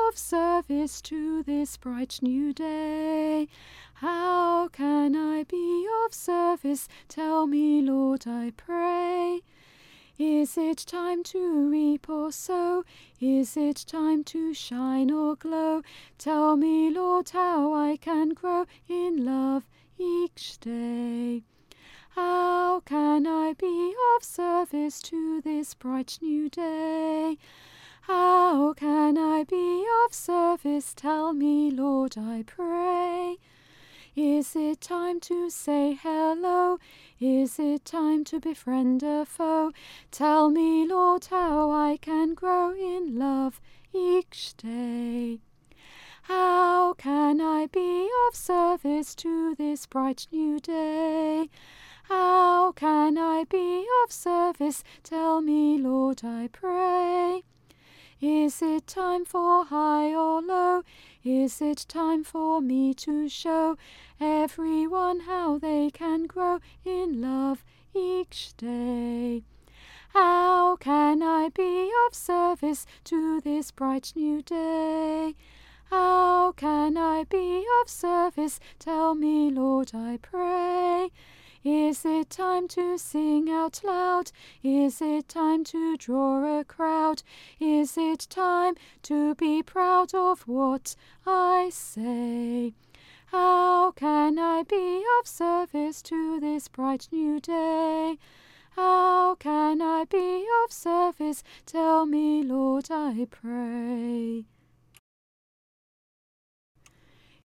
of service to this bright new day? How can I be of service? Tell me, Lord, I pray. Is it time to reap or sow? Is it time to shine or glow? Tell me, Lord, how I can grow in love each day. How can I be of service to this bright new day? How can I be of service? Tell me, Lord, I pray. Is it time to say hello? Is it time to befriend a foe? Tell me, Lord, how I can grow in love each day. How can I be of service to this bright new day? How can I be of service? Tell me, Lord, I pray. Is it time for high or low? Is it time for me to show everyone how they can grow in love each day? How can I be of service to this bright new day? How can I be of service? Tell me, Lord, I pray. Is it time to sing out loud? Is it time to draw a crowd? Is it time to be proud of what I say? How can I be of service to this bright new day? How can I be of service? Tell me, Lord, I pray.